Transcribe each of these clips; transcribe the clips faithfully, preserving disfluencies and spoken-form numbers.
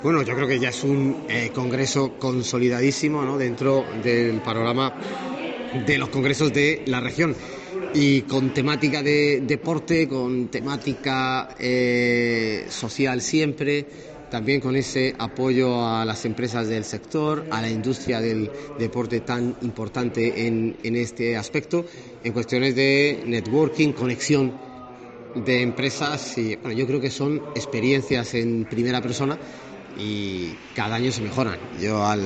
Bueno, yo creo que ya es un eh, congreso consolidadísimo, ¿no?, dentro del panorama de los congresos de la región, y con temática de deporte, con temática eh, social siempre, también con ese apoyo a las empresas del sector, a la industria del deporte tan importante en, en este aspecto, en cuestiones de networking, conexión de empresas. Y bueno, yo creo que son experiencias en primera persona y cada año se mejoran. Yo al,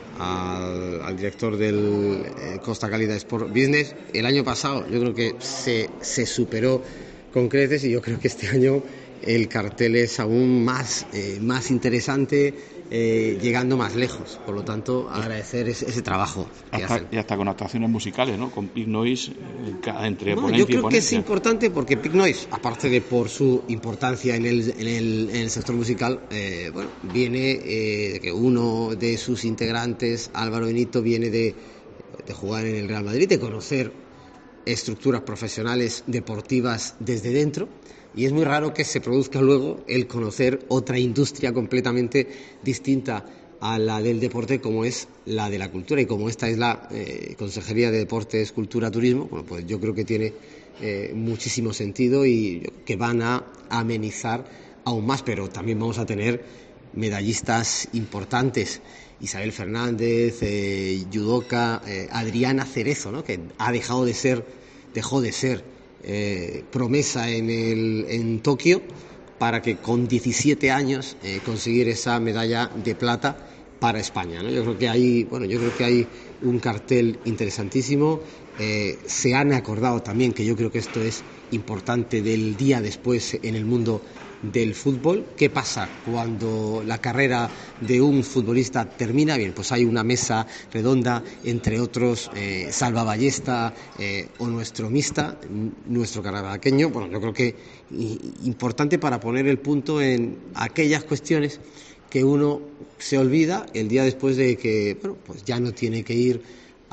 al, al director del eh, Costa Cálida Sport Business, el año pasado yo creo que se, se superó con creces, y yo creo que este año el cartel es aún más, eh, más interesante, eh, llegando más lejos. Por lo tanto, agradecer ese, ese trabajo que hasta, hacen. Y hasta con actuaciones musicales, ¿no? Con Pig Noise entre No, ponencia yo creo y ponencia. que es importante porque Pig Noise, aparte de por su importancia en el, en el, en el sector musical, eh, bueno, viene eh, de que uno de sus integrantes, Álvaro Benito, viene de, de jugar en el Real Madrid, de conocer estructuras profesionales deportivas desde dentro, y es muy raro que se produzca luego el conocer otra industria completamente distinta a la del deporte, como es la de la cultura. Y como esta es la eh, Consejería de Deportes, Cultura, Turismo, bueno, pues yo creo que tiene eh, muchísimo sentido, y que van a amenizar aún más. Pero también vamos a tener medallistas importantes: Isabel Fernández, eh, judoka, eh, Adriana Cerezo, ¿no?, que ha dejado de ser, dejó de ser eh, promesa en, el, en Tokio, para que con diecisiete años eh, conseguir esa medalla de plata para España, ¿no? Yo creo que hay, bueno, yo creo que hay un cartel interesantísimo. Eh, se han acordado también, que yo creo que esto es importante, del día después en el mundo del fútbol. ¿Qué pasa cuando la carrera de un futbolista termina? Bien, pues hay una mesa redonda, entre otros eh, Salva Ballesta eh, o nuestro Mista, nuestro carabaqueño. Bueno, yo creo que importante para poner el punto en aquellas cuestiones que uno se olvida el día después de que, bueno, pues ya no tiene que ir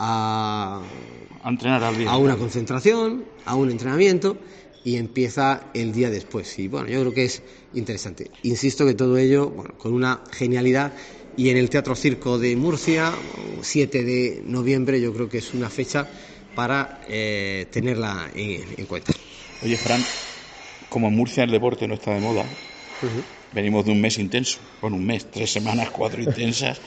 a, a entrenar al día, a una concentración, a un entrenamiento, y empieza el día después. Y bueno, yo creo que es interesante. Insisto que todo ello, bueno, con una genialidad. Y en el Teatro Circo de Murcia, siete de noviembre, yo creo que es una fecha para eh, tenerla en, en cuenta. Oye, Fran, como en Murcia el deporte no está de moda, uh-huh. venimos de un mes intenso, bueno, un mes, tres semanas, cuatro intensas.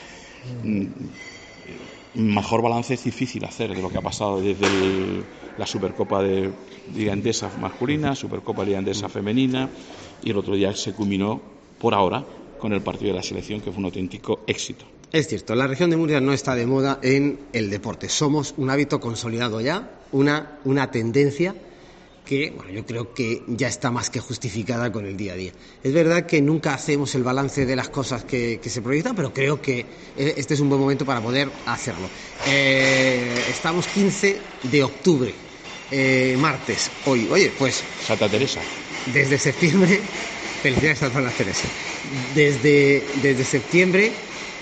Mejor balance es difícil hacer de lo que ha pasado desde el, la Supercopa de Liga Endesa masculina, Supercopa Liga Endesa femenina, y el otro día se culminó, por ahora, con el partido de la selección, que fue un auténtico éxito. Es cierto, la región de Murcia no está de moda en el deporte. Somos un hábito consolidado ya, una, una tendencia que, bueno, yo creo que ya está más que justificada con el día a día. Es verdad que nunca hacemos el balance de las cosas que, que se proyectan, pero creo que este es un buen momento para poder hacerlo. Eh, estamos quince de octubre, eh, martes, hoy. Oye, pues... Santa Teresa. Desde septiembre... Felicidades a Santa Teresa. Desde, desde septiembre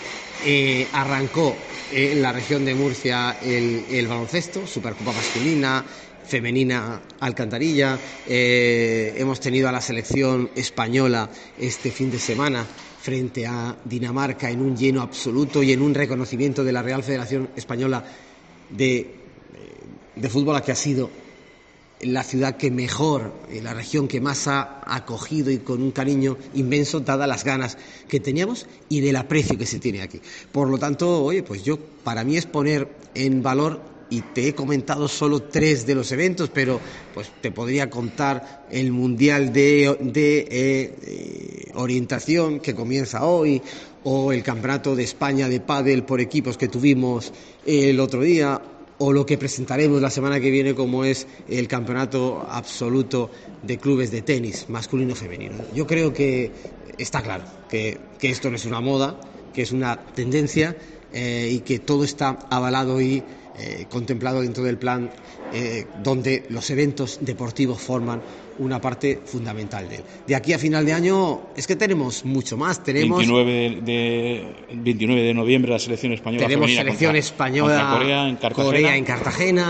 eh, arrancó en la región de Murcia el, el baloncesto, Supercopa masculina, femenina Alcantarilla. Eh, hemos tenido a la selección española este fin de semana frente a Dinamarca en un lleno absoluto y en un reconocimiento de la Real Federación Española de, de fútbol, a que ha sido la ciudad que mejor, la región que más ha acogido, y con un cariño inmenso, dadas las ganas que teníamos y del aprecio que se tiene aquí. Por lo tanto, oye, pues yo, para mí es poner en valor, y te he comentado solo tres de los eventos, pero pues te podría contar el Mundial de, de eh, eh, orientación, que comienza hoy, o el Campeonato de España de pádel por equipos que tuvimos el otro día, o lo que presentaremos la semana que viene, como es el campeonato absoluto de clubes de tenis masculino y femenino. Yo creo que está claro que, que esto no es una moda, que es una tendencia, eh, y que todo está avalado y eh, contemplado dentro del plan, eh, donde los eventos deportivos forman una parte fundamental de él. De aquí a final de año es que tenemos mucho más. Tenemos veintinueve de, veintinueve de noviembre la selección española tenemos femenina selección contra, española contra Corea en Cartagena. Corea en Cartagena,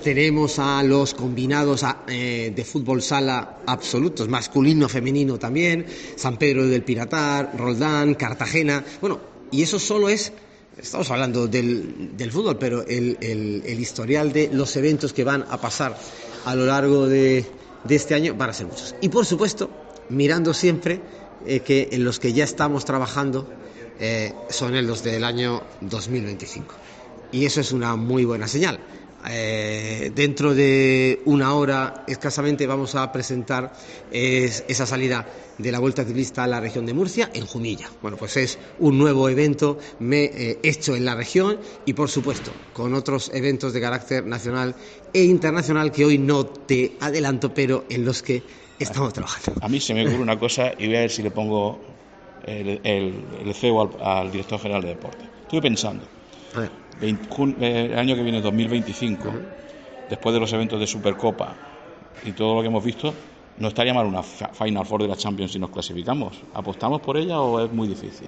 tenemos a los combinados a, eh, de fútbol sala absolutos, masculino, femenino también, San Pedro del Piratar, Roldán, Cartagena, bueno, y eso solo es, estamos hablando del, del fútbol, pero el, el, el historial de los eventos que van a pasar a lo largo de, de este año van a ser muchos. Y por supuesto, mirando siempre eh, que en los que ya estamos trabajando eh, son en los del año dos mil veinticinco. Y eso es una muy buena señal. Eh, dentro de una hora escasamente vamos a presentar es, esa salida de la Vuelta Ciclista a la región de Murcia en Jumilla. Bueno, pues es un nuevo evento me, eh, hecho en la región y por supuesto con otros eventos de carácter nacional e internacional que hoy no te adelanto, pero en los que estamos trabajando. A mí se me ocurre una cosa y voy a ver si le pongo el, el, el C E O al, al director general de deporte. Estuve pensando. A ver. El año que viene, dos mil veinticinco, uh-huh. después de los eventos de Supercopa y todo lo que hemos visto, ¿no estaría mal una Final Four de la Champions si nos clasificamos? ¿Apostamos por ella o es muy difícil?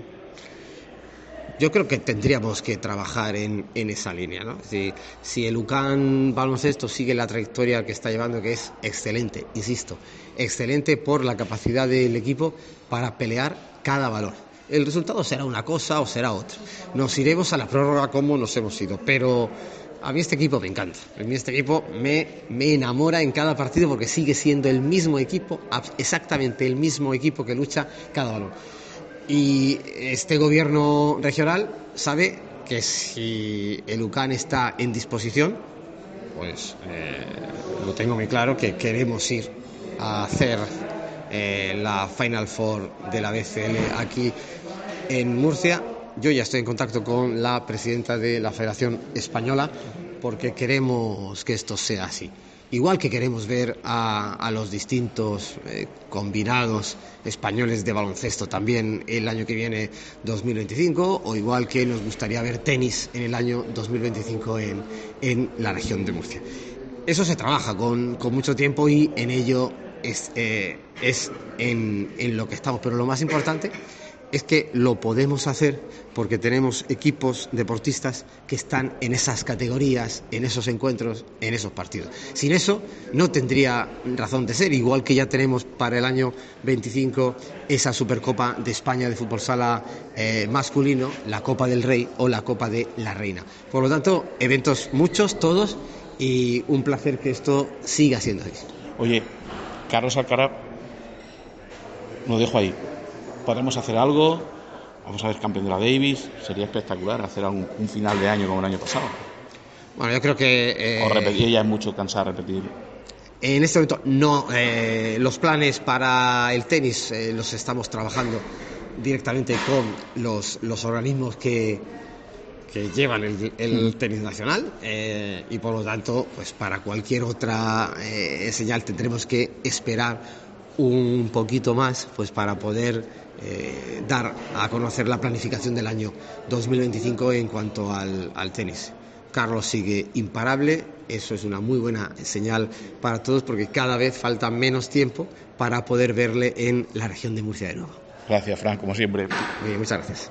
Yo creo que tendríamos que trabajar en, en esa línea, ¿no? Si, si el U C A N Baloncesto sigue la trayectoria que está llevando, que es excelente, insisto, excelente por la capacidad del equipo para pelear cada balón. El resultado será una cosa o será otra. Nos iremos a la prórroga como nos hemos ido, pero a mí este equipo me encanta. A mí este equipo me, me enamora en cada partido porque sigue siendo el mismo equipo, exactamente el mismo equipo que lucha cada balón. Y este gobierno regional sabe que si el U C A N está en disposición, pues eh, lo tengo muy claro que queremos ir a hacer Eh, la Final Four de la B C L aquí en Murcia. Yo ya estoy en contacto con la presidenta de la Federación Española porque queremos que esto sea así. Igual que queremos ver a, a los distintos eh, combinados españoles de baloncesto también el año que viene, dos mil veinticinco, o igual que nos gustaría ver tenis en el año dos mil veinticinco en, en la región de Murcia. Eso se trabaja con, con mucho tiempo y en ello es, eh, es en, en lo que estamos, pero lo más importante es que lo podemos hacer porque tenemos equipos deportistas que están en esas categorías, en esos encuentros, en esos partidos. Sin eso no tendría razón de ser, igual que ya tenemos para el año veinticinco esa Supercopa de España de fútbol sala eh, masculino, la Copa del Rey o la Copa de la Reina. Por lo tanto, eventos muchos, todos, y un placer que esto siga siendo así. Oye, Carlos Alcaraz, lo dejo ahí. Podemos hacer algo, vamos a ver campeón de la Davis, sería espectacular hacer un, un final de año como el año pasado. Bueno, yo creo que... Eh, o repetir, ya es mucho cansar repetir. En este momento no, eh, los planes para el tenis eh, los estamos trabajando directamente con los, los organismos que, que llevan el, el tenis nacional eh, y por lo tanto, pues para cualquier otra eh, señal tendremos que esperar un poquito más pues para poder eh, dar a conocer la planificación del año dos mil veinticinco en cuanto al, al tenis. Carlos sigue imparable, eso es una muy buena señal para todos porque cada vez falta menos tiempo para poder verle en la región de Murcia de nuevo. Gracias, Fran, como siempre. Bien, muchas gracias.